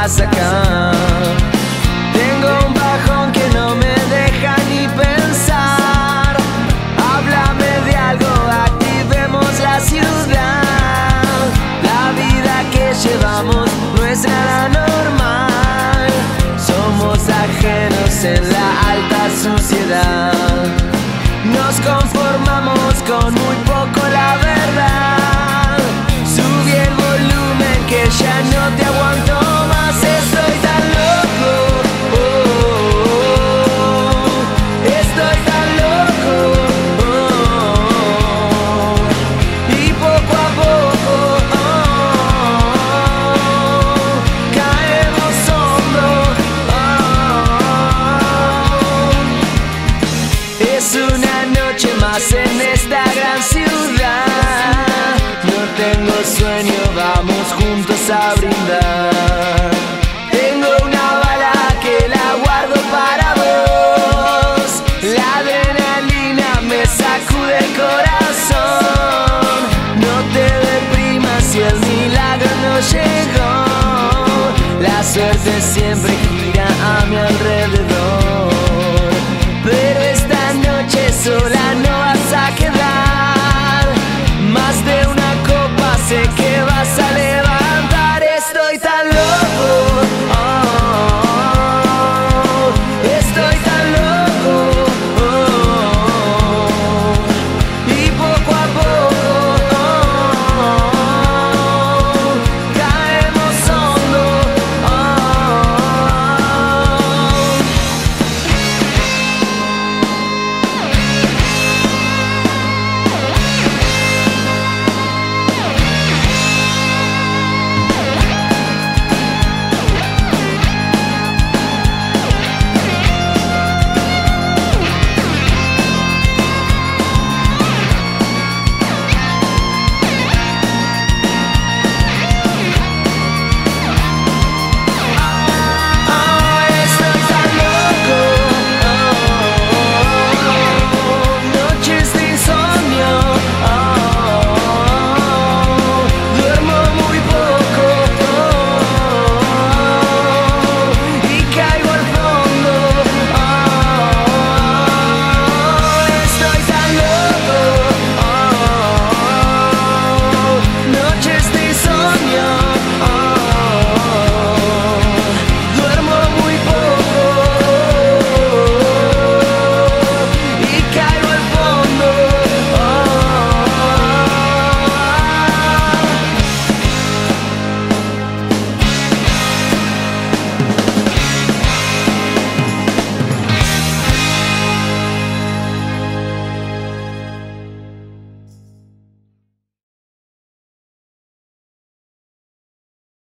estás acá. Tengo un bajón que no me deja ni pensar. Háblame de algo, activemos la ciudad. La vida que llevamos no es nada normal. Somos ajenos en la alta sociedad. Nos conformamos con muy poco, la verdad. Subí el volumen que ya no te aguanto más. Estoy tan loco, oh, oh, oh. Estoy tan loco, oh, oh. Y poco a poco, oh, caemos hombro, oh. Es una noche más en esta gran ciudad. No tengo sueño, vamos juntos a brindar. Tengo una bala que la guardo para vos. La adrenalina me sacude el corazón. No te deprimas si el milagro no llegó. La suerte siempre